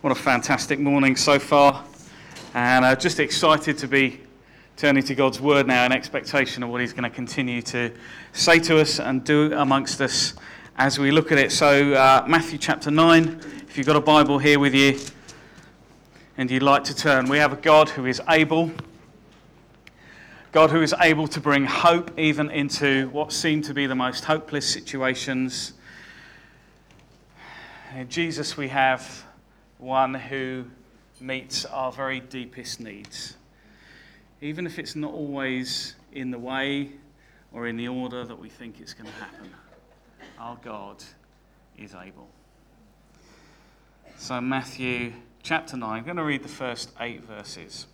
What a fantastic morning so far, and just excited to be turning to God's Word now in expectation of what He's going to continue to say to us and do amongst us as we look at it. So Matthew chapter 9, if you've got a Bible here with you and you'd like to turn, we have a God who is able to bring hope even into what seem to be the most hopeless situations. In Jesus we have one who meets our very deepest needs, even if it's not always in the way or in the order that we think it's going to happen. Our God is able. So Matthew chapter 9, I'm going to read the first 8 verses.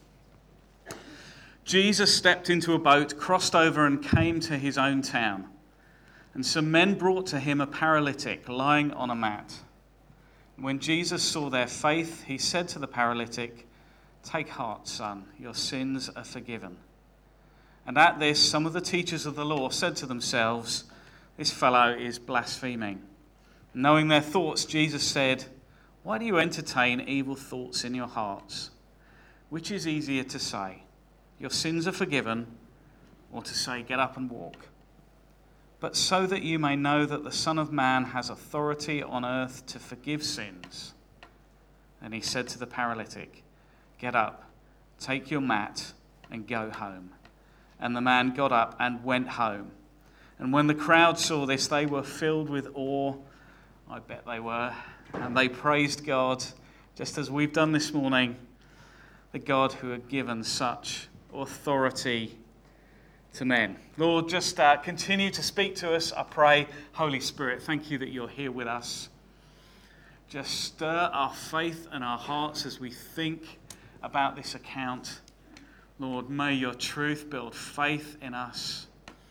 Jesus stepped into a boat, crossed over and came to his own town. And some men brought to him a paralytic lying on a mat. When Jesus saw their faith, he said to the paralytic, "Take heart, son, your sins are forgiven." And at this, some of the teachers of the law said to themselves, "This fellow is blaspheming." Knowing their thoughts, Jesus said, "Why do you entertain evil thoughts in your hearts? Which is easier to say, 'Your sins are forgiven,' or to say, 'Get up and walk'? But so that you may know that the Son of Man has authority on earth to forgive sins." And he said to the paralytic, "Get up, take your mat, and go home." And the man got up and went home. And when the crowd saw this, they were filled with awe. I bet they were. And they praised God, just as we've done this morning, the God who had given such authority to men. Lord, just continue to speak to us, I pray. Holy Spirit, thank you that you're here with us. Just stir our faith and our hearts as we think about this account. Lord, may your truth build faith in us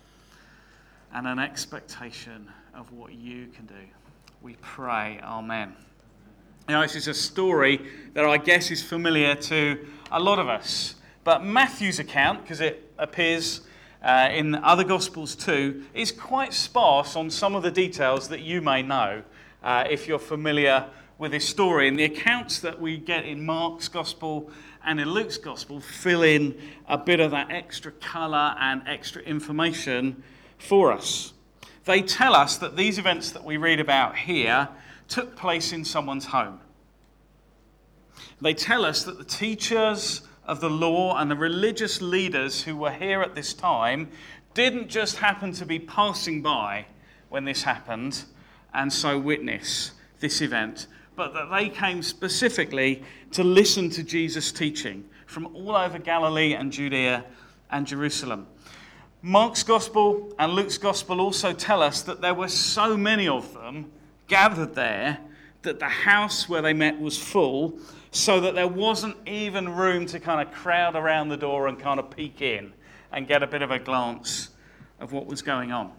and an expectation of what you can do. We pray, amen. Now, this is a story that I guess is familiar to a lot of us. But Matthew's account, because it appears in other Gospels too, is quite sparse on some of the details that you may know if you're familiar with this story. And the accounts that we get in Mark's Gospel and in Luke's Gospel fill in a bit of that extra colour and extra information for us. They tell us that these events that we read about here took place in someone's home. They tell us that the teachers of the law and the religious leaders who were here at this time didn't just happen to be passing by when this happened and so witness this event, but that they came specifically to listen to Jesus' teaching from all over Galilee and Judea and Jerusalem. Mark's Gospel and Luke's Gospel also tell us that there were so many of them gathered there that the house where they met was full, so that there wasn't even room to kind of crowd around the door and kind of peek in and get a bit of a glance of what was going on.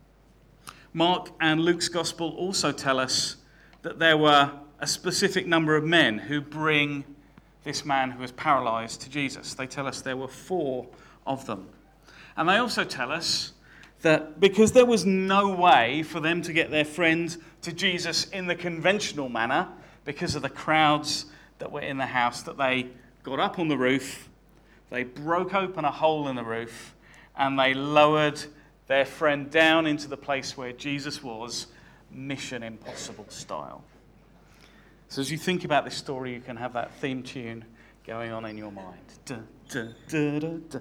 Mark and Luke's Gospel also tell us that there were a specific number of men who bring this man who was paralyzed to Jesus. They tell us there were 4 of them. And they also tell us that because there was no way for them to get their friend to Jesus in the conventional manner because of the crowds that were in the house, that they got up on the roof, they broke open a hole in the roof, and they lowered their friend down into the place where Jesus was, Mission Impossible style. So as you think about this story, you can have that theme tune going on in your mind. Da, da, da, da, da.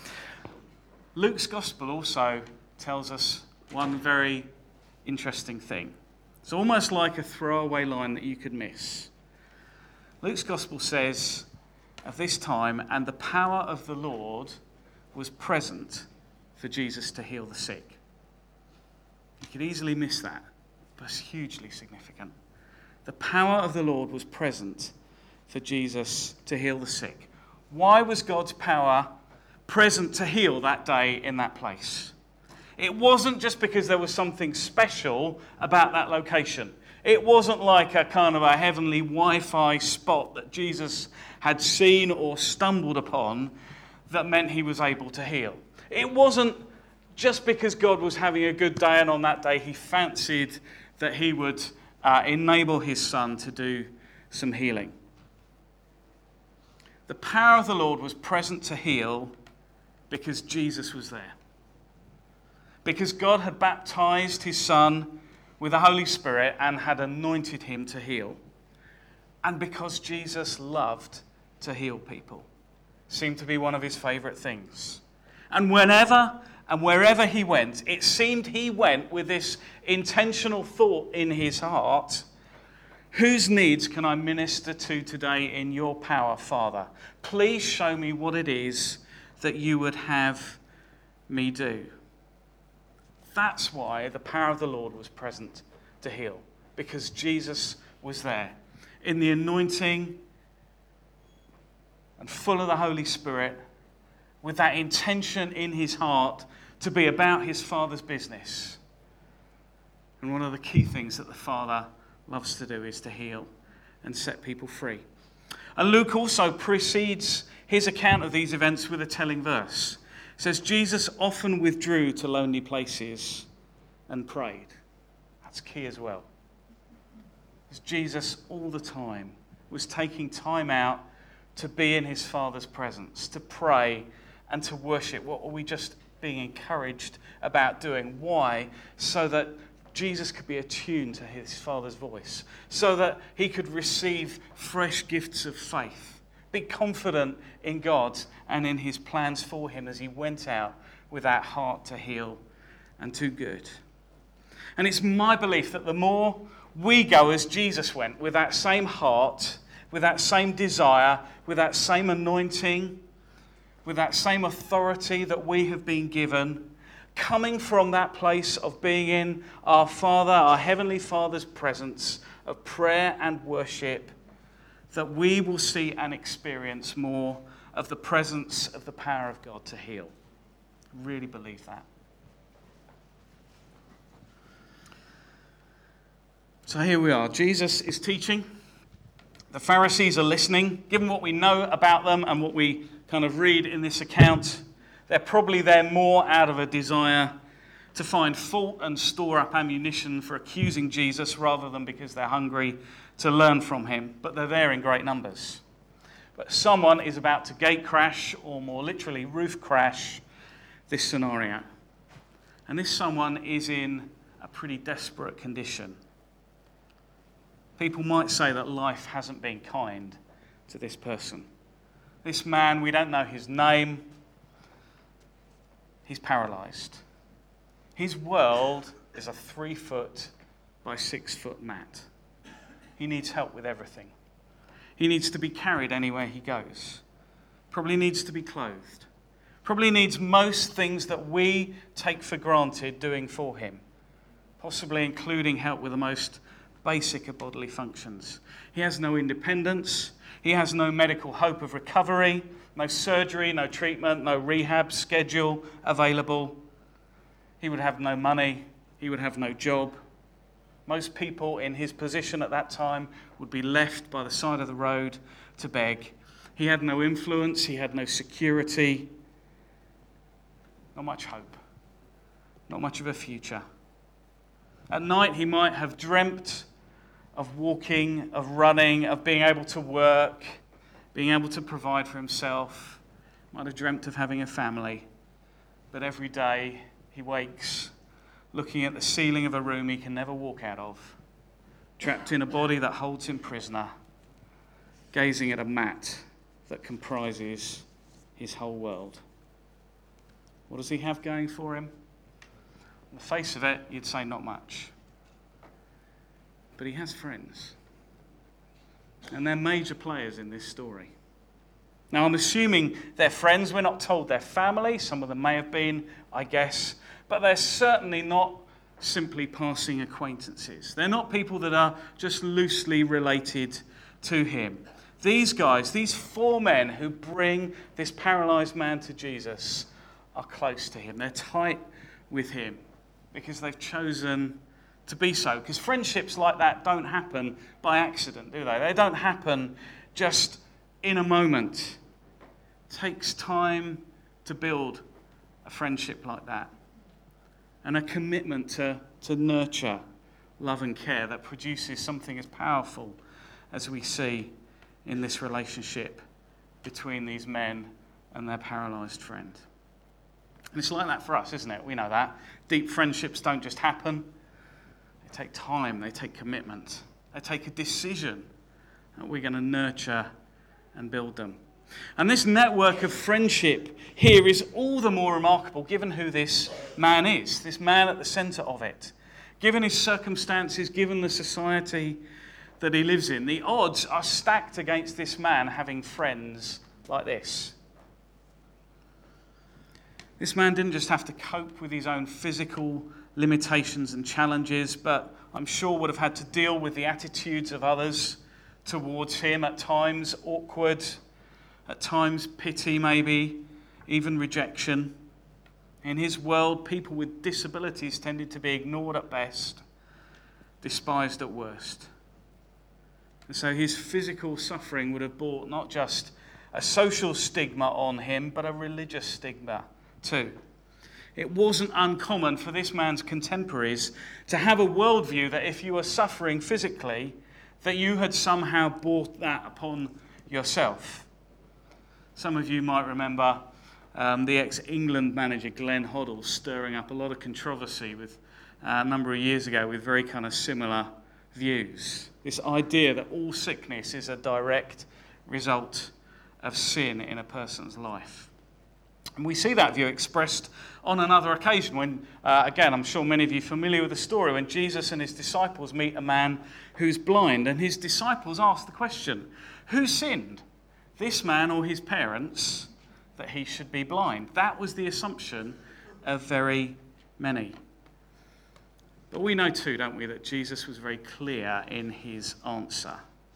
Luke's Gospel also tells us one very interesting thing. It's almost like a throwaway line that you could miss. Luke's Gospel says of this time, and the power of the Lord was present for Jesus to heal the sick. You could easily miss that, but it's hugely significant. The power of the Lord was present for Jesus to heal the sick. Why was God's power present to heal that day in that place? It wasn't just because there was something special about that location. It wasn't like a kind of a heavenly Wi-Fi spot that Jesus had seen or stumbled upon that meant he was able to heal. It wasn't just because God was having a good day and on that day he fancied that he would enable his son to do some healing. The power of the Lord was present to heal because Jesus was there. Because God had baptized his Son with the Holy Spirit and had anointed him to heal. And because Jesus loved to heal people. Seemed to be one of his favourite things. And whenever and wherever he went, it seemed he went with this intentional thought in his heart: whose needs can I minister to today in your power, Father? Please show me what it is that you would have me do. That's why the power of the Lord was present to heal, because Jesus was there in the anointing and full of the Holy Spirit, with that intention in his heart to be about his Father's business. And one of the key things that the Father loves to do is to heal and set people free. And Luke also precedes his account of these events with a telling verse. It says, Jesus often withdrew to lonely places and prayed. That's key as well. Because Jesus all the time was taking time out to be in his Father's presence, to pray and to worship. What were we just being encouraged about doing? Why? So that Jesus could be attuned to his Father's voice, so that he could receive fresh gifts of faith, be confident in God and in his plans for him as he went out with that heart to heal and to good. And it's my belief that the more we go as Jesus went, with that same heart, with that same desire, with that same anointing, with that same authority that we have been given, coming from that place of being in our Father, our Heavenly Father's presence of prayer and worship, that we will see and experience more of the presence of the power of God to heal. I really believe that. So here we are. Jesus is teaching. The Pharisees are listening. Given what we know about them and what we kind of read in this account, they're probably there more out of a desire to find fault and store up ammunition for accusing Jesus rather than because they're hungry to learn from him. But they're there in great numbers. But someone is about to gate crash, or more literally roof crash, this scenario. And this someone is in a pretty desperate condition. People might say that life hasn't been kind to this person. This man, we don't know his name. He's paralyzed. His world is a 3-foot by 6-foot mat. He needs help with everything. He needs to be carried anywhere he goes. Probably needs to be clothed. Probably needs most things that we take for granted doing for him. Possibly including help with the most basic of bodily functions. He has no independence. He has no medical hope of recovery, no surgery, no treatment, no rehab schedule available. He would have no money. He would have no job. Most people in his position at that time would be left by the side of the road to beg. He had no influence. He had no security. Not much hope. Not much of a future. At night, he might have dreamt of walking, of running, of being able to work, being able to provide for himself. Might have dreamt of having a family. But every day he wakes looking at the ceiling of a room he can never walk out of, trapped in a body that holds him prisoner, gazing at a mat that comprises his whole world. What does he have going for him? On the face of it, you'd say not much. But he has friends. And they're major players in this story. Now, I'm assuming they're friends. We're not told they're family. Some of them may have been, I guess. But they're certainly not simply passing acquaintances. They're not people that are just loosely related to him. These guys, these 4 men who bring this paralyzed man to Jesus, are close to him. They're tight with him because they've chosen to be so. Because friendships like that don't happen by accident, do they? They don't happen just in a moment. It takes time to build a friendship like that. And a commitment to nurture love and care that produces something as powerful as we see in this relationship between these men and their paralyzed friend. And it's like that for us, isn't it? We know that. Deep friendships don't just happen. They take time, they take commitment, they take a decision that we're going to nurture and build them. And this network of friendship here is all the more remarkable given who this man is, this man at the centre of it. Given his circumstances, given the society that he lives in, the odds are stacked against this man having friends like this. This man didn't just have to cope with his own physical limitations and challenges, but I'm sure would have had to deal with the attitudes of others towards him, at times awkward, at times pity maybe, even rejection. In his world, people with disabilities tended to be ignored at best, despised at worst. And so his physical suffering would have brought not just a social stigma on him, but a religious stigma too. It wasn't uncommon for this man's contemporaries to have a worldview that if you were suffering physically, that you had somehow brought that upon yourself. Some of you might remember the ex-England manager Glenn Hoddle stirring up a lot of controversy with a number of years ago with very kind of similar views. This idea that all sickness is a direct result of sin in a person's life. And we see that view expressed on another occasion when, again, I'm sure many of you are familiar with the story, when Jesus and his disciples meet a man who's blind, and his disciples ask the question, who sinned, this man or his parents, that he should be blind? That was the assumption of very many. But we know too, don't we, that Jesus was very clear in his answer.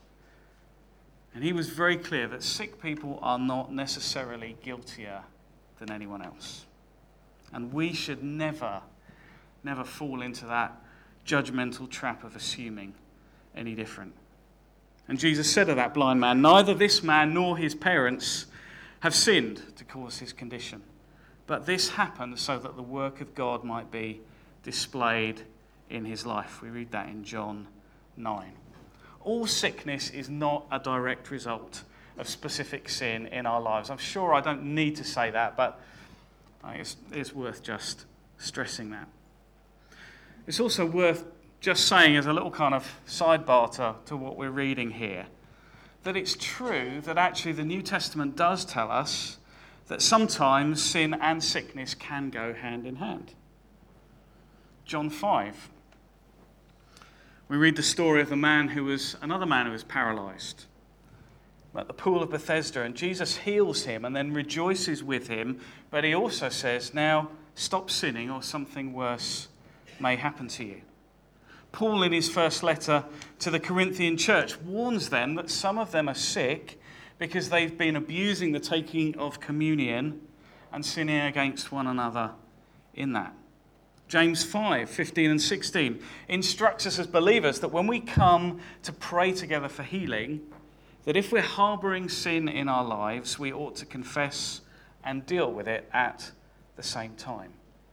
And he was very clear that sick people are not necessarily guiltier than anyone else. And we should never fall into that judgmental trap of assuming any different. And Jesus said of that blind man, neither this man nor his parents have sinned to cause his condition, but this happened so that the work of God might be displayed in his life. We read that in John 9. All sickness is not a direct result of specific sin in our lives. I'm sure I don't need to say that, but it's worth just stressing that. It's also worth just saying as a little kind of sidebar to what we're reading here, that it's true that actually the New Testament does tell us that sometimes sin and sickness can go hand in hand. John 5. We read the story of another man who was paralyzed at the pool of Bethesda, and Jesus heals him and then rejoices with him, but he also says, now stop sinning or something worse may happen to you. Paul, in his first letter to the Corinthian church, warns them that some of them are sick because they've been abusing the taking of communion and sinning against one another in that. James 5, 15 and 16 instructs us as believers that when we come to pray together for healing, that if we're harbouring sin in our lives, we ought to confess and deal with it at the same time.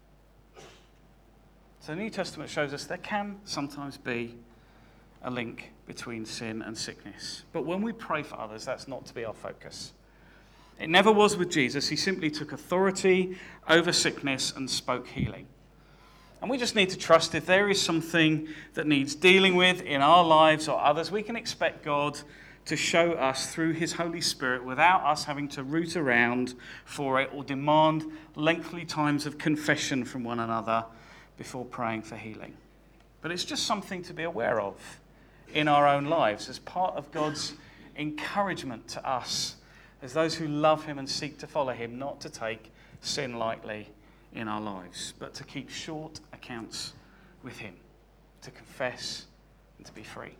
So the New Testament shows us there can sometimes be a link between sin and sickness. But when we pray for others, that's not to be our focus. It never was with Jesus. He simply took authority over sickness and spoke healing. And we just need to trust if there is something that needs dealing with in our lives or others, we can expect God to show us through his Holy Spirit without us having to root around for it or demand lengthy times of confession from one another before praying for healing. But it's just something to be aware of in our own lives as part of God's encouragement to us as those who love him and seek to follow him, not to take sin lightly in our lives, but to keep short accounts with him, to confess and to be free.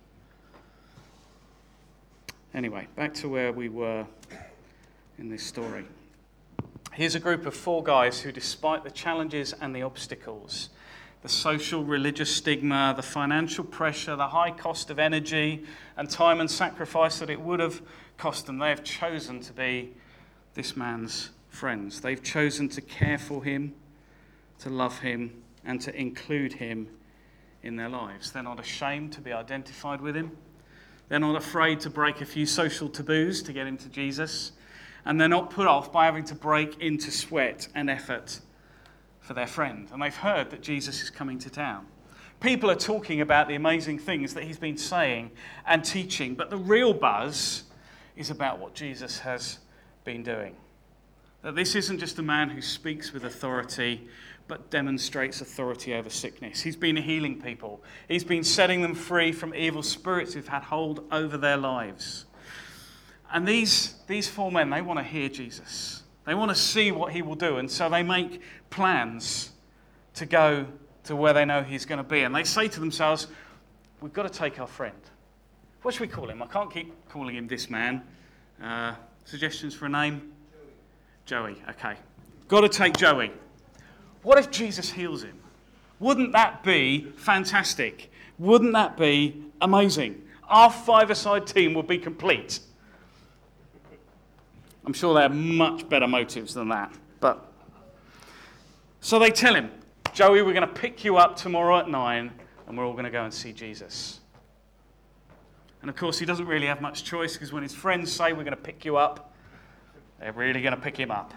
Anyway, back to where we were in this story. Here's a group of 4 guys who, despite the challenges and the obstacles, the social, religious stigma, the financial pressure, the high cost of energy and time and sacrifice that it would have cost them, they have chosen to be this man's friends. They've chosen to care for him, to love him, and to include him in their lives. They're not ashamed to be identified with him. They're not afraid to break a few social taboos to get into Jesus. And they're not put off by having to break into sweat and effort for their friend. And they've heard that Jesus is coming to town. People are talking about the amazing things that he's been saying and teaching, but the real buzz is about what Jesus has been doing. That this isn't just a man who speaks with authority, but demonstrates authority over sickness. He's been healing people. He's been setting them free from evil spirits who've had hold over their lives. And these four men, they want to hear Jesus. They want to see what he will do. And so they make plans to go to where they know he's going to be. And they say to themselves, we've got to take our friend. What should we call him? I can't keep calling him this man. Suggestions for a name? Joey. Okay. Got to take Joey. What if Jesus heals him? Wouldn't that be fantastic? Wouldn't that be amazing? Our five-a-side team would be complete. I'm sure they have much better motives than that. But so they tell him, Joey, we're going to pick you up tomorrow at 9 and we're all going to go and see Jesus. And of course, he doesn't really have much choice because when his friends say we're going to pick you up, they're really going to pick him up.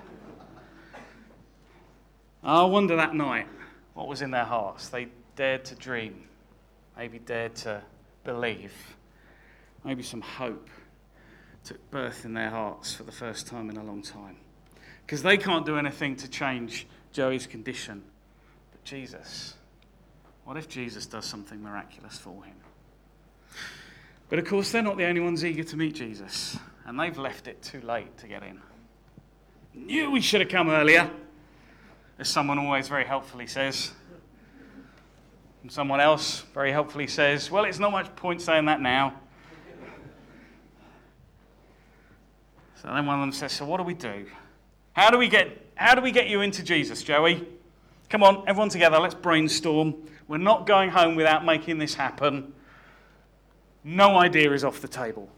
I wonder that night what was in their hearts. They dared to dream, maybe dared to believe, maybe some hope took birth in their hearts for the first time in a long time. Because they can't do anything to change Joey's condition. But Jesus, what if Jesus does something miraculous for him? But of course, they're not the only ones eager to meet Jesus. And they've left it too late to get in. Knew we should have come earlier, as someone always very helpfully says. And someone else very helpfully says, well, it's not much point saying that now. So then one of them says, so what do we do? How do we get you into Jesus, Joey? Come on, everyone together, let's brainstorm. We're not going home without making this happen. No idea is off the table.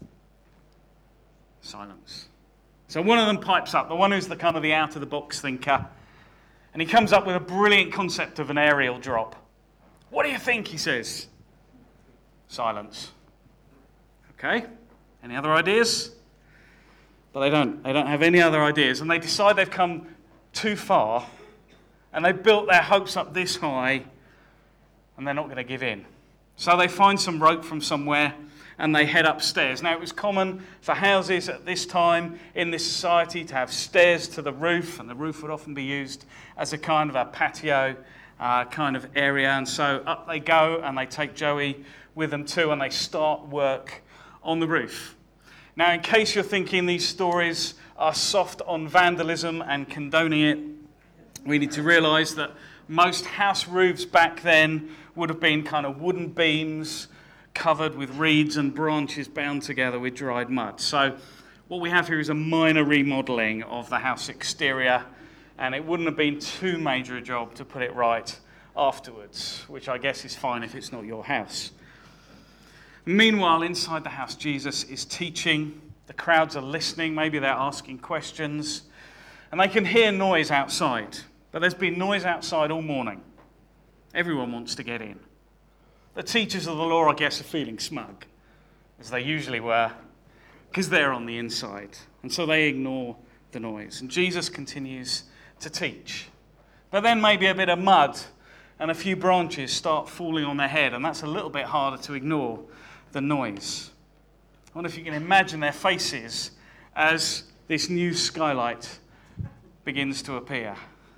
Silence. So one of them pipes up, the one who's the kind of the out-of-the-box thinker, and he comes up with a brilliant concept of an aerial drop. What do you think, he says. Silence. Okay, any other ideas? But they don't have any other ideas, and they decide they've come too far, and they've built their hopes up this high, and they're not going to give in. So they find some rope from somewhere, and they head upstairs. Now, it was common for houses at this time in this society to have stairs to the roof, and the roof would often be used as a kind of a patio kind of area. And so up they go, and they take Joey with them too, and they start work on the roof. Now, in case you're thinking these stories are soft on vandalism and condoning it, we need to realise that most house roofs back then would have been kind of wooden beams covered with reeds and branches bound together with dried mud. So what we have here is a minor remodelling of the house exterior, and it wouldn't have been too major a job to put it right afterwards, which I guess is fine if it's not your house. Meanwhile, inside the house, Jesus is teaching. The crowds are listening. Maybe they're asking questions. And they can hear noise outside. But there's been noise outside all morning. Everyone wants to get in. The teachers of the law, I guess, are feeling smug, as they usually were, because they're on the inside. And so they ignore the noise. And Jesus continues to teach. But then maybe a bit of mud and a few branches start falling on their head, and that's a little bit harder to ignore the noise. I wonder if you can imagine their faces as this new skylight begins to appear.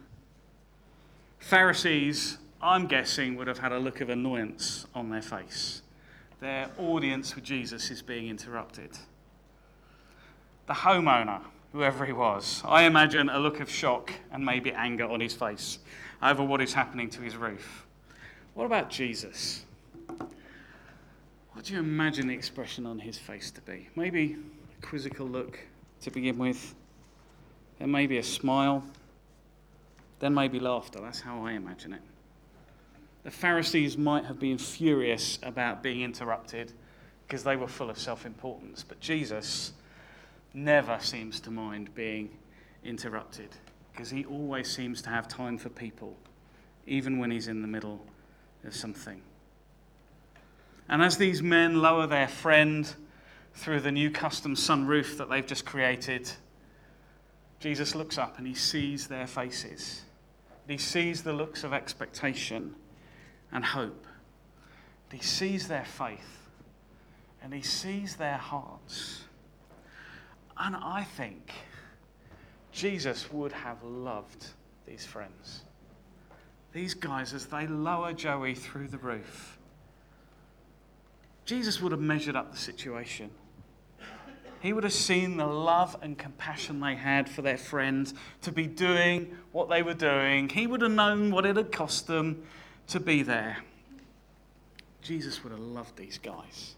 Pharisees, I'm guessing, would have had a look of annoyance on their face. Their audience with Jesus is being interrupted. The homeowner, whoever he was, I imagine a look of shock and maybe anger on his face over what is happening to his roof. What about Jesus? What do you imagine the expression on his face to be? Maybe a quizzical look to begin with, then maybe a smile, then maybe laughter. That's how I imagine it. The Pharisees might have been furious about being interrupted because they were full of self-importance, but Jesus never seems to mind being interrupted because he always seems to have time for people, even when he's in the middle of something. And as these men lower their friend through the new custom sunroof that they've just created, Jesus looks up and he sees their faces. He sees the looks of expectation and hope. He sees their faith and he sees their hearts. And I think Jesus would have loved these friends. These guys, as they lower Joey through the roof, Jesus would have measured up the situation. He would have seen the love and compassion they had for their friend to be doing what they were doing. He would have known what it had cost them to be there. Jesus would have loved these guys.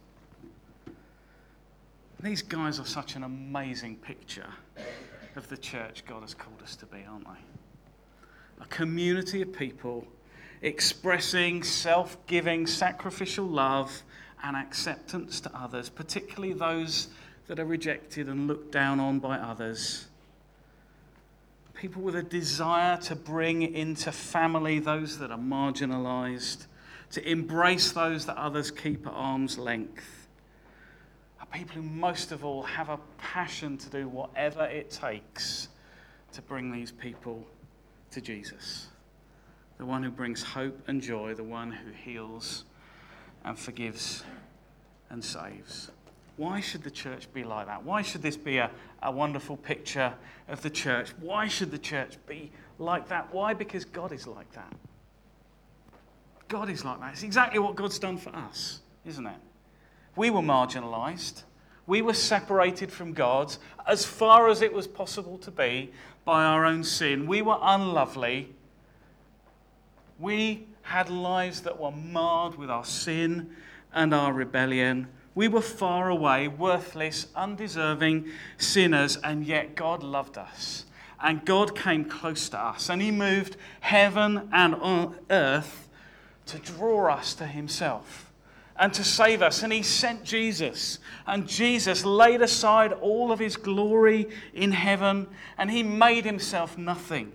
These guys are such an amazing picture of the church God has called us to be, aren't they? A community of people expressing self-giving, sacrificial love and acceptance to others, particularly those that are rejected and looked down on by others. People with a desire to bring into family those that are marginalised, to embrace those that others keep at arm's length. Are people who most of all have a passion to do whatever it takes to bring these people to Jesus. The one who brings hope and joy, the one who heals and forgives and saves. Why should the church be like that? Why should this be a wonderful picture of the church? Why should the church be like that? Why? Because God is like that. God is like that. It's exactly what God's done for us, isn't it? We were marginalised. We were separated from God as far as it was possible to be by our own sin. We were unlovely. We had lives that were marred with our sin and our rebellion. We were far away, worthless, undeserving sinners, and yet God loved us. And God came close to us, and he moved heaven and earth to draw us to himself and to save us. And he sent Jesus, and Jesus laid aside all of his glory in heaven, and he made himself nothing.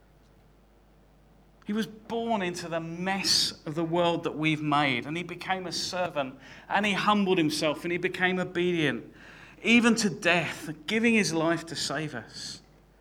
He was born into the mess of the world that we've made, and he became a servant, and he humbled himself, and he became obedient, even to death, giving his life to save us.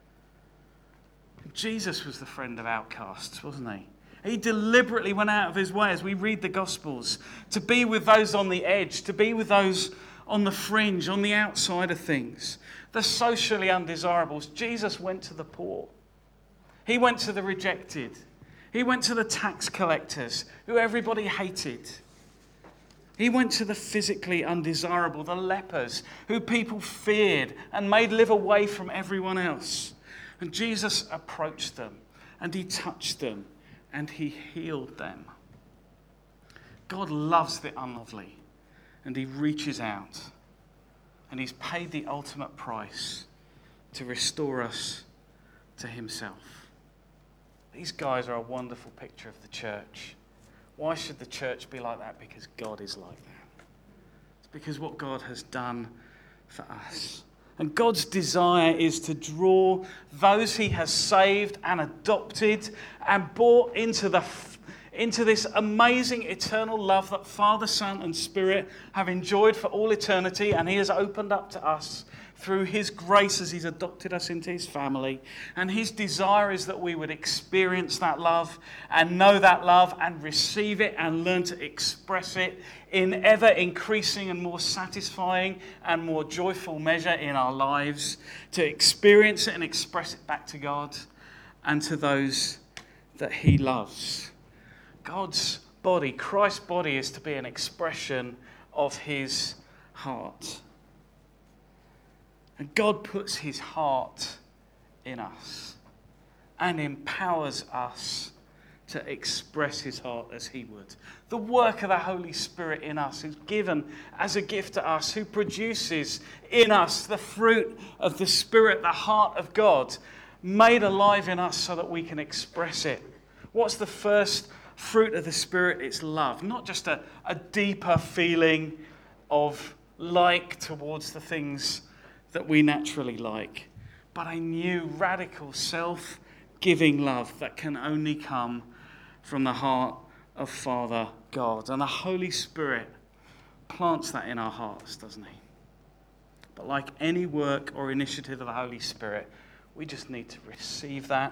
Jesus was the friend of outcasts, wasn't he? He deliberately went out of his way, as we read the Gospels, to be with those on the edge, to be with those on the fringe, on the outside of things, the socially undesirables. Jesus went to the poor. He went to the rejected. He went to the tax collectors, who everybody hated. He went to the physically undesirable, the lepers, who people feared and made live away from everyone else. And Jesus approached them, and he touched them, and he healed them. God loves the unlovely, and he reaches out, and he's paid the ultimate price to restore us to himself. These guys are a wonderful picture of the church. Why should the church be like that? Because God is like that. It's because what God has done for us. And God's desire is to draw those he has saved and adopted and brought into this amazing eternal love that Father, Son, and Spirit have enjoyed for all eternity, and he has opened up to us through his grace as he's adopted us into his family. And his desire is that we would experience that love and know that love and receive it and learn to express it in ever increasing and more satisfying and more joyful measure in our lives, to experience it and express it back to God and to those that he loves. God's body, Christ's body, is to be an expression of his heart. And God puts his heart in us and empowers us to express his heart as he would. The work of the Holy Spirit in us is given as a gift to us, who produces in us the fruit of the Spirit, the heart of God, made alive in us so that we can express it. What's the first fruit of the Spirit? It's love. Not just a deeper feeling of like towards the things that we naturally like, but a new, radical, self-giving love that can only come from the heart of Father God. And the Holy Spirit plants that in our hearts, doesn't he? But like any work or initiative of the Holy Spirit, we just need to receive that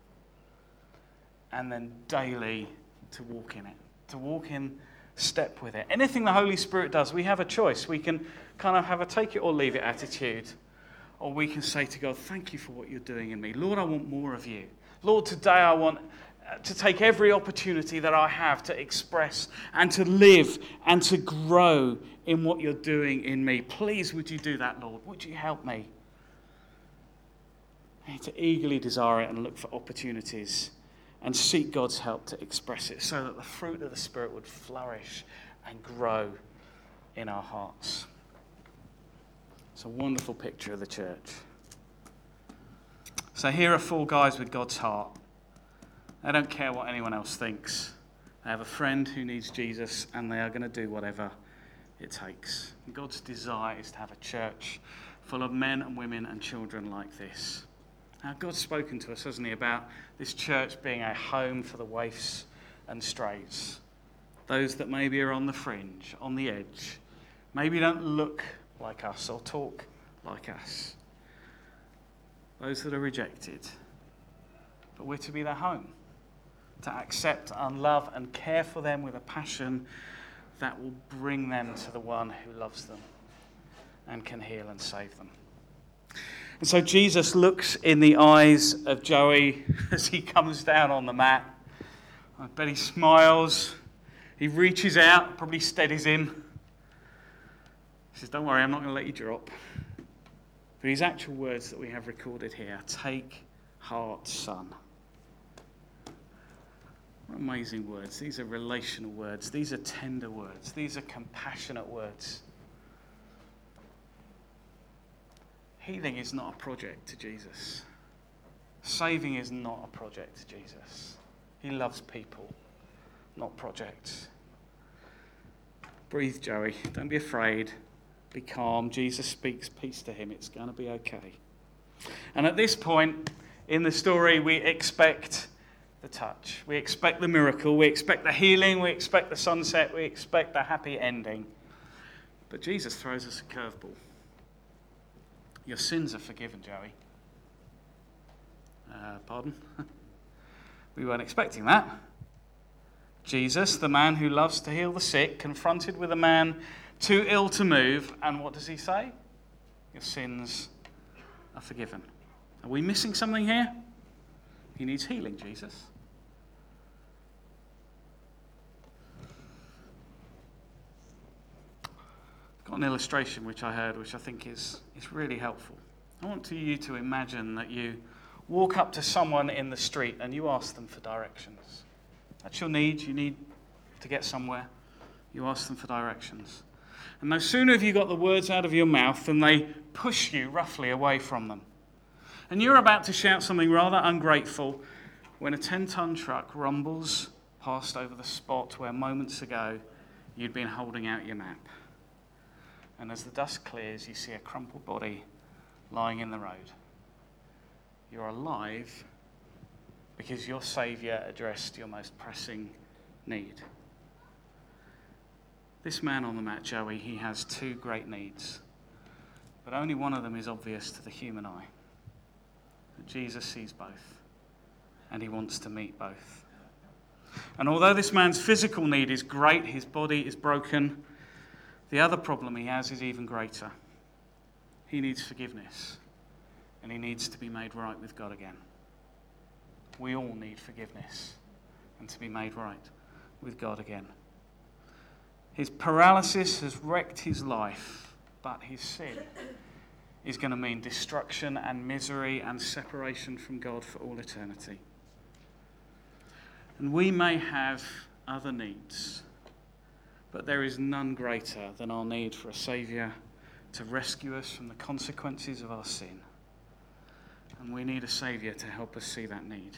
and then daily to walk in it, to walk in step with it. Anything the Holy Spirit does, we have a choice. We can kind of have a take it or leave it attitude, or we can say to God, thank you for what you're doing in me. Lord, I want more of you. Lord, today I want to take every opportunity that I have to express and to live and to grow in what you're doing in me. Please, would you do that, Lord? Would you help me? I need to eagerly desire it and look for opportunities and seek God's help to express it so that the fruit of the Spirit would flourish and grow in our hearts. It's a wonderful picture of the church. So here are four guys with God's heart. They don't care what anyone else thinks. They have a friend who needs Jesus, and they are going to do whatever it takes. And God's desire is to have a church full of men and women and children like this. Now, God's spoken to us, hasn't he, about this church being a home for the waifs and strays. Those that maybe are on the fringe, on the edge, maybe don't look like us or talk like us. Those that are rejected. But we're to be their home, to accept and love and care for them with a passion that will bring them to the one who loves them and can heal and save them. And so Jesus looks in the eyes of Joey as he comes down on the mat. I bet he smiles. He reaches out, probably steadies him. He says, don't worry, I'm not going to let you drop. But his actual words that we have recorded here, take heart, son. What amazing words. These are relational words. These are tender words. These are compassionate words. Healing is not a project to Jesus. Saving is not a project to Jesus. He loves people, not projects. Breathe, Joey. Don't be afraid. Be calm. Jesus speaks peace to him. It's going to be okay. And at this point in the story, we expect the touch. We expect the miracle. We expect the healing. We expect the sunset. We expect the happy ending. But Jesus throws us a curveball. Your sins are forgiven, Joey. Pardon? We weren't expecting that. Jesus, the man who loves to heal the sick, confronted with a man too ill to move, and what does he say? Your sins are forgiven. Are we missing something here? He needs healing, Jesus. I've got an illustration which I heard, which I think is really helpful. I want you to imagine that you walk up to someone in the street and you ask them for directions. That's your need. You need to get somewhere. You ask them for directions. And no sooner have you got the words out of your mouth than they push you roughly away from them. And you're about to shout something rather ungrateful when a 10-ton truck rumbles past over the spot where moments ago you'd been holding out your map. And as the dust clears, you see a crumpled body lying in the road. You're alive because your Saviour addressed your most pressing need. This man on the mat, Joey, he has two great needs, but only one of them is obvious to the human eye. But Jesus sees both, and he wants to meet both. And although this man's physical need is great, his body is broken, the other problem he has is even greater. He needs forgiveness, and he needs to be made right with God again. We all need forgiveness and to be made right with God again. His paralysis has wrecked his life, but his sin is going to mean destruction and misery and separation from God for all eternity. And we may have other needs, but there is none greater than our need for a Saviour to rescue us from the consequences of our sin. And we need a Saviour to help us see that need.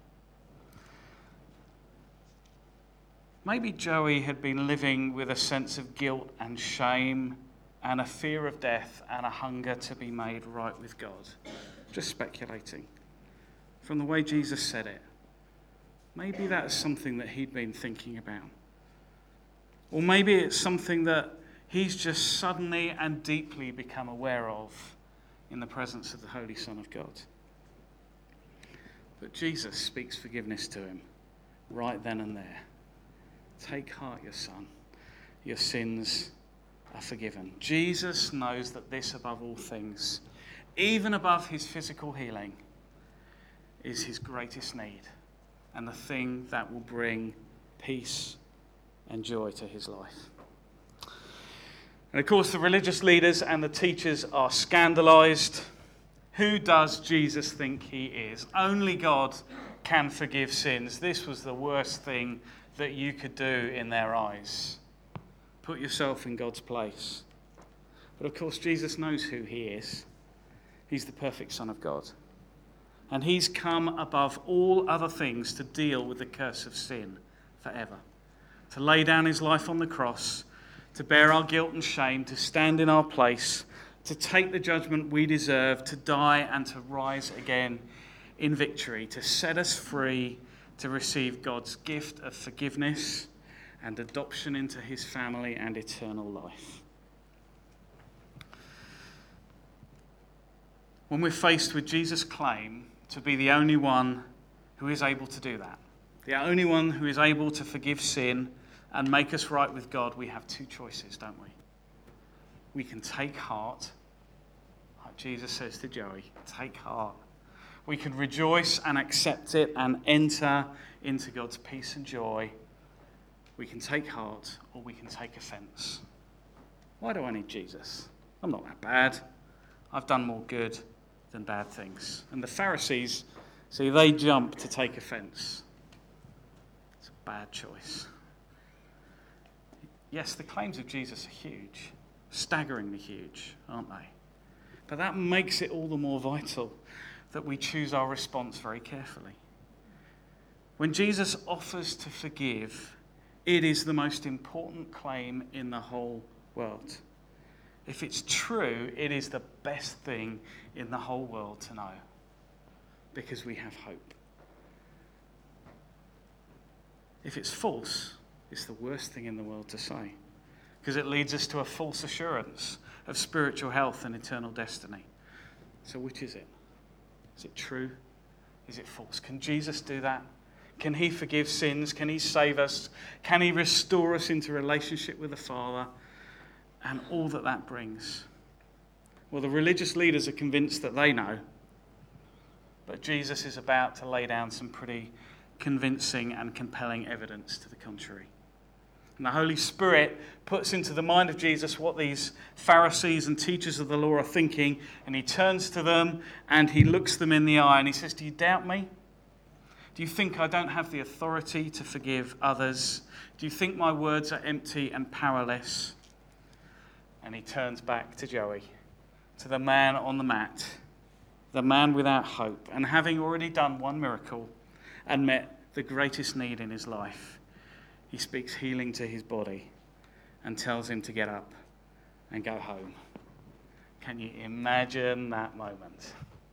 Maybe Joey had been living with a sense of guilt and shame and a fear of death and a hunger to be made right with God. Just speculating. From the way Jesus said it, maybe that's something that he'd been thinking about. Or maybe it's something that he's just suddenly and deeply become aware of in the presence of the Holy Son of God. But Jesus speaks forgiveness to him right then and there. Take heart, your son. Your sins are forgiven. Jesus knows that this, above all things, even above his physical healing, is his greatest need and the thing that will bring peace and joy to his life. And of course, the religious leaders and the teachers are scandalized. Who does Jesus think he is? Only God can forgive sins. This was the worst thing that you could do in their eyes. Put yourself in God's place. But of course, Jesus knows who he is. He's the perfect Son of God. And he's come above all other things to deal with the curse of sin forever. To lay down his life on the cross, to bear our guilt and shame, to stand in our place, to take the judgment we deserve, to die and to rise again in victory, to set us free, to receive God's gift of forgiveness and adoption into his family and eternal life. When we're faced with Jesus' claim to be the only one who is able to do that, the only one who is able to forgive sin and make us right with God, we have two choices, don't we? We can take heart, like Jesus says to Joey, take heart. We can rejoice and accept it and enter into God's peace and joy. We can take heart, or we can take offense. Why do I need Jesus? I'm not that bad. I've done more good than bad things. And the Pharisees, see, they jump to take offense. It's a bad choice. Yes, the claims of Jesus are huge, staggeringly huge, aren't they? But that makes it all the more vital that we choose our response very carefully. When Jesus offers to forgive, it is the most important claim in the whole world. If it's true, it is the best thing in the whole world to know, because we have hope. If it's false, it's the worst thing in the world to say, because it leads us to a false assurance of spiritual health and eternal destiny. So which is it? Is it true? Is it false? Can Jesus do that? Can he forgive sins? Can he save us? Can he restore us into relationship with the Father? And all that that brings. Well, the religious leaders are convinced that they know, but Jesus is about to lay down some pretty convincing and compelling evidence to the contrary. And the Holy Spirit puts into the mind of Jesus what these Pharisees and teachers of the law are thinking, and he turns to them and he looks them in the eye and he says, "Do you doubt me? Do you think I don't have the authority to forgive others? Do you think my words are empty and powerless?" And he turns back to Joey, to the man on the mat, the man without hope, and having already done one miracle and met the greatest need in his life, he speaks healing to his body and tells him to get up and go home. Can you imagine that moment?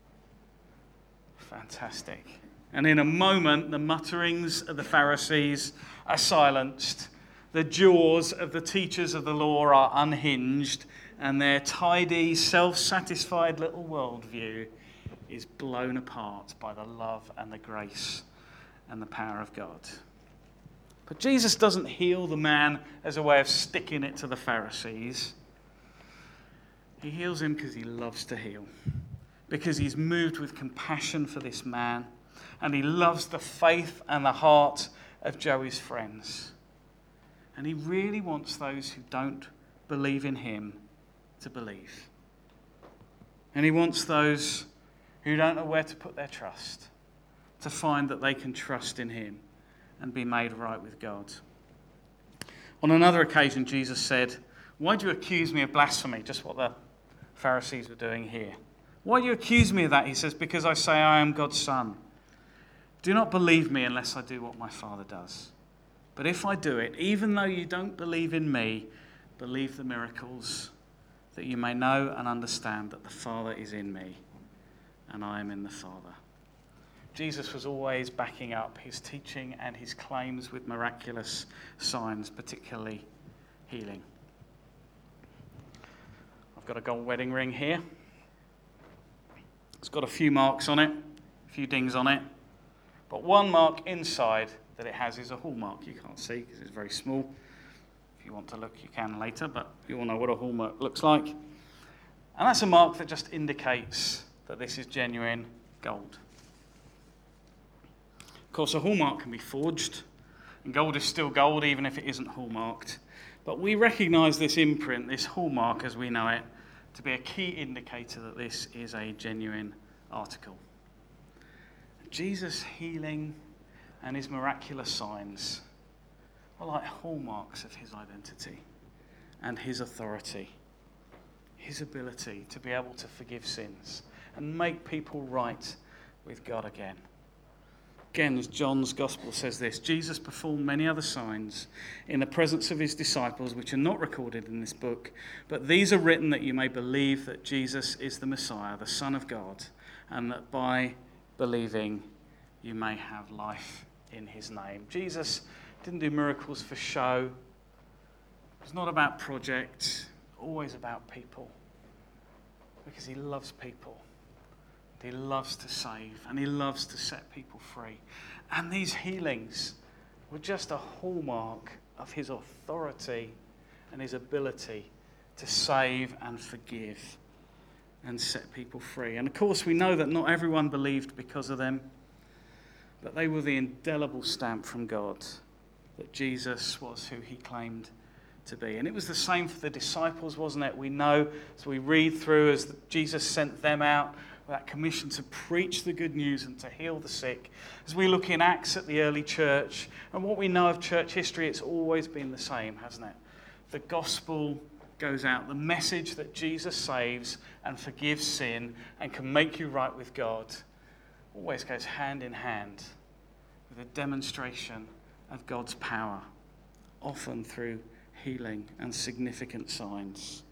Fantastic. And in a moment, the mutterings of the Pharisees are silenced. The jaws of the teachers of the law are unhinged, and their tidy, self-satisfied little worldview is blown apart by the love and the grace and the power of God. But Jesus doesn't heal the man as a way of sticking it to the Pharisees. He heals him because he loves to heal, because he's moved with compassion for this man, and he loves the faith and the heart of Joey's friends. And he really wants those who don't believe in him to believe. And he wants those who don't know where to put their trust to find that they can trust in him and be made right with God. On another occasion, Jesus said, "Why do you accuse me of blasphemy?" Just what the Pharisees were doing here. "Why do you accuse me of that?" He says, "Because I say I am God's son. Do not believe me unless I do what my Father does. But if I do it, even though you don't believe in me, believe the miracles, that you may know and understand that the Father is in me and I am in the Father." Jesus was always backing up his teaching and his claims with miraculous signs, particularly healing. got a gold wedding ring here. It's got a few marks on it, a few dings on it. But one mark inside that it has is a hallmark. You can't see because it's very small. If you want to look, you can later, but you all know what a hallmark looks like. And that's a mark that just indicates that this is genuine gold. Of course, a hallmark can be forged, and gold is still gold even if it isn't hallmarked. But we recognise this imprint, this hallmark as we know it, to be a key indicator that this is a genuine article. Jesus' healing and his miraculous signs are like hallmarks of his identity and his authority, his ability to be able to forgive sins and make people right with God again. Again, as John's Gospel says this, Jesus performed many other signs in the presence of his disciples, which are not recorded in this book, but these are written that you may believe that Jesus is the Messiah, the Son of God, and that by believing you may have life in his name. Jesus didn't do miracles for show. It's not about projects, always about people, because he loves people. He loves to save and he loves to set people free. And these healings were just a hallmark of his authority and his ability to save and forgive and set people free. And of course, we know that not everyone believed because of them, but they were the indelible stamp from God that Jesus was who he claimed to be. And it was the same for the disciples, wasn't it? We know as we read through, as Jesus sent them out, that commission to preach the good news and to heal the sick. As we look in Acts at the early church, and what we know of church history, it's always been the same, hasn't it? The gospel goes out. The message that Jesus saves and forgives sin and can make you right with God always goes hand in hand with a demonstration of God's power, often through healing and significant signs.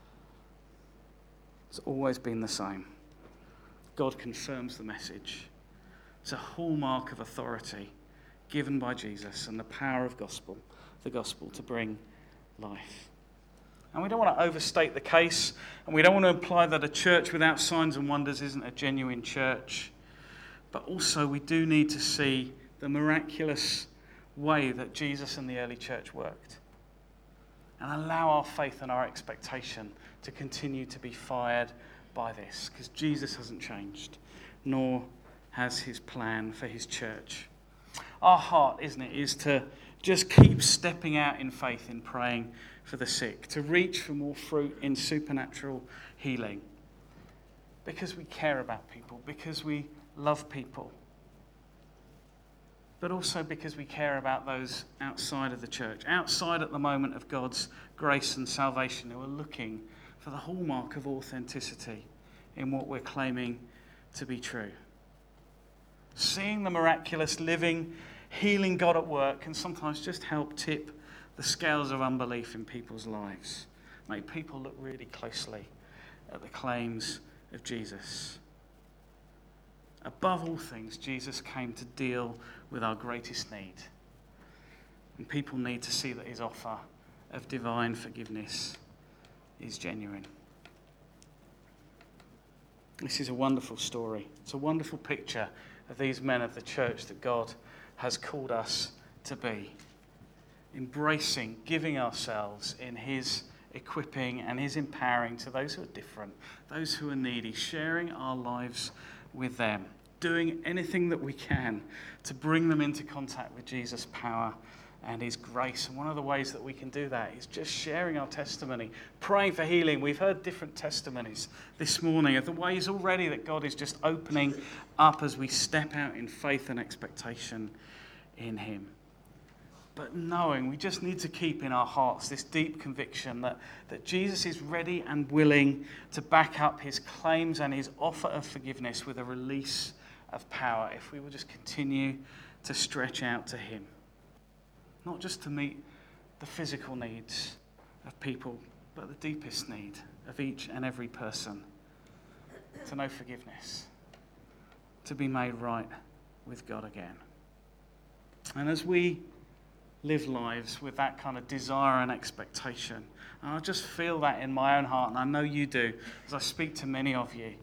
It's always been the same. God confirms the message. It's a hallmark of authority given by Jesus and the power of the gospel to bring life. And we don't want to overstate the case, and we don't want to imply that a church without signs and wonders isn't a genuine church. But also we do need to see the miraculous way that Jesus and the early church worked, and allow our faith and our expectation to continue to be fired by this, because Jesus hasn't changed, nor has his plan for his church. Our heart, isn't it, is to just keep stepping out in faith in praying for the sick, to reach for more fruit in supernatural healing, because we care about people, because we love people, but also because we care about those outside of the church, outside at the moment of God's grace and salvation, who are looking for the hallmark of authenticity in what we're claiming to be true. Seeing the miraculous, living, healing God at work can sometimes just help tip the scales of unbelief in people's lives, make people look really closely at the claims of Jesus. Above all things, Jesus came to deal with our greatest need. And people need to see that his offer of divine forgiveness is genuine. This is a wonderful story. It's a wonderful picture of these men of the church that God has called us to be. Embracing, giving ourselves in his equipping and his empowering to those who are different, those who are needy, sharing our lives with them, doing anything that we can to bring them into contact with Jesus' power and his grace. And one of the ways that we can do that is just sharing our testimony, praying for healing. We've heard different testimonies this morning of the ways already that God is just opening up as we step out in faith and expectation in him. But knowing we just need to keep in our hearts this deep conviction that Jesus is ready and willing to back up his claims and his offer of forgiveness with a release of power if we will just continue to stretch out to him. Not just to meet the physical needs of people, but the deepest need of each and every person. To know forgiveness. To be made right with God again. And as we live lives with that kind of desire and expectation. And I just feel that in my own heart, and I know you do, as I speak to many of you.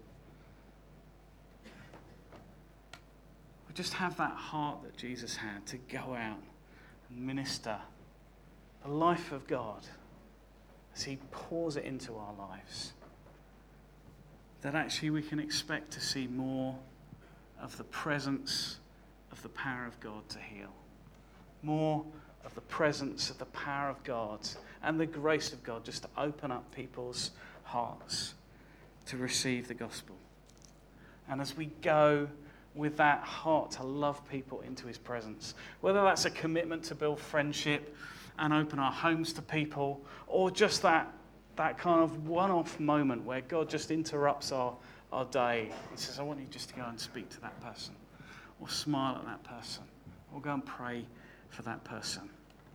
We just have that heart that Jesus had to go out and minister the life of God as he pours it into our lives. That actually we can expect to see more of the presence of the power of God to heal. More of the presence of the power of God and the grace of God just to open up people's hearts to receive the gospel. And as we go with that heart to love people into his presence, whether that's a commitment to build friendship and open our homes to people, or just that kind of one-off moment where God just interrupts our day. He says, I want you just to go and speak to that person, or smile at that person, or go and pray for that person.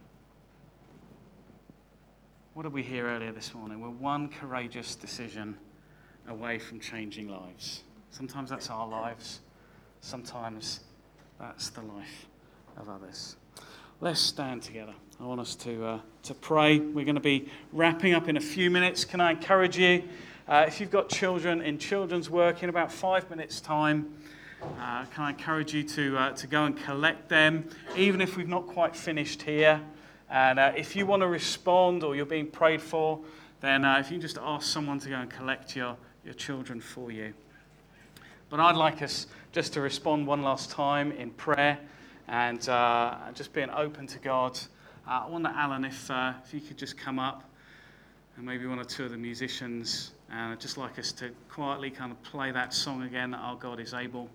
What did we hear earlier this morning? We're one courageous decision away from changing lives. Sometimes that's our lives. Sometimes that's the life of others. Let's stand together. I want us to pray. We're going to be wrapping up in a few minutes. Can I encourage you, if you've got children in children's work in about 5 minutes' time, can I encourage you to go and collect them, even if we've not quite finished here. And if you want to respond or you're being prayed for, then if you can just ask someone to go and collect your children for you. But I'd like us just to respond one last time in prayer and just being open to God. I wonder, Alan, if you could just come up, and maybe one or two of the musicians, and I'd just like us to quietly kind of play that song again, that Our God is Able.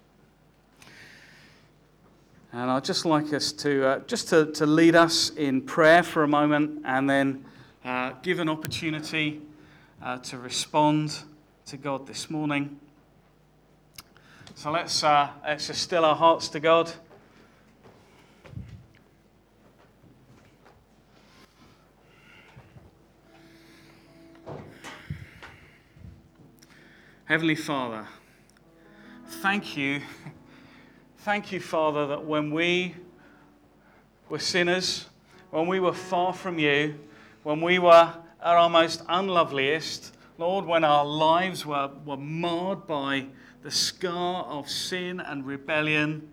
And I'd just like us to lead us in prayer for a moment, and then give an opportunity to respond to God this morning. So let's just still our hearts to God. Heavenly Father, thank you. Thank you, Father, that when we were sinners, when we were far from you, when we were at our most unloveliest, Lord, when our lives were marred by the scar of sin and rebellion,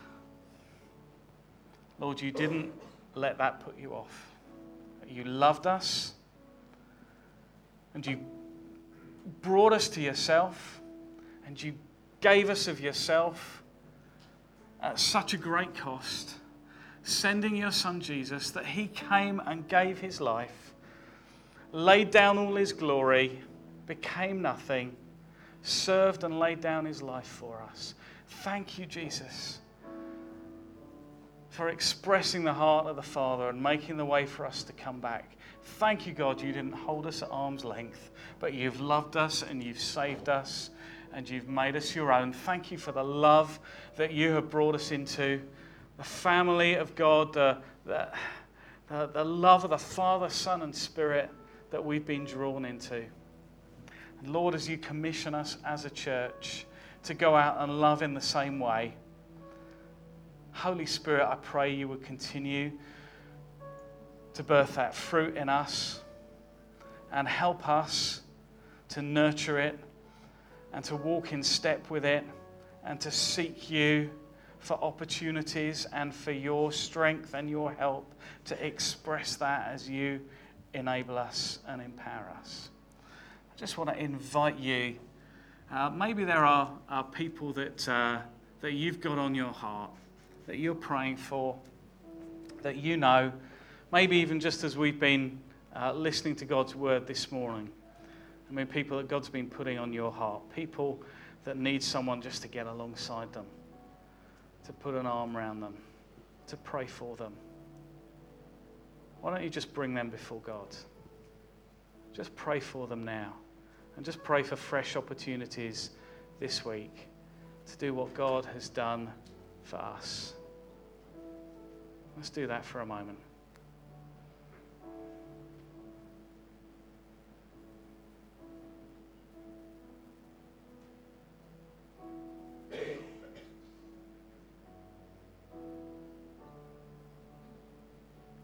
Lord, you didn't let that put you off. You loved us, and you brought us to yourself, and you gave us of yourself at such a great cost, sending your Son Jesus, that he came and gave his life, laid down all his glory, became nothing, served and laid down his life for us. Thank you, Jesus, for expressing the heart of the Father and making the way for us to come back. Thank you, God, you didn't hold us at arm's length, but you've loved us and you've saved us and you've made us your own. Thank you for the love that you have brought us into, the family of God, the love of the Father, Son, and Spirit that we've been drawn into. And Lord, as you commission us as a church to go out and love in the same way, Holy Spirit, I pray you would continue to birth that fruit in us and help us to nurture it and to walk in step with it and to seek you for opportunities and for your strength and your help to express that as you enable us and empower us. I just want to invite you. Maybe there are people that you've got on your heart, that you're praying for, that you know, maybe even just as we've been listening to God's word this morning. I mean, people that God's been putting on your heart, people that need someone just to get alongside them, to put an arm around them, to pray for them. Why don't you just bring them before God? Just pray for them now, and just pray for fresh opportunities this week to do what God has done for us. Let's do that for a moment.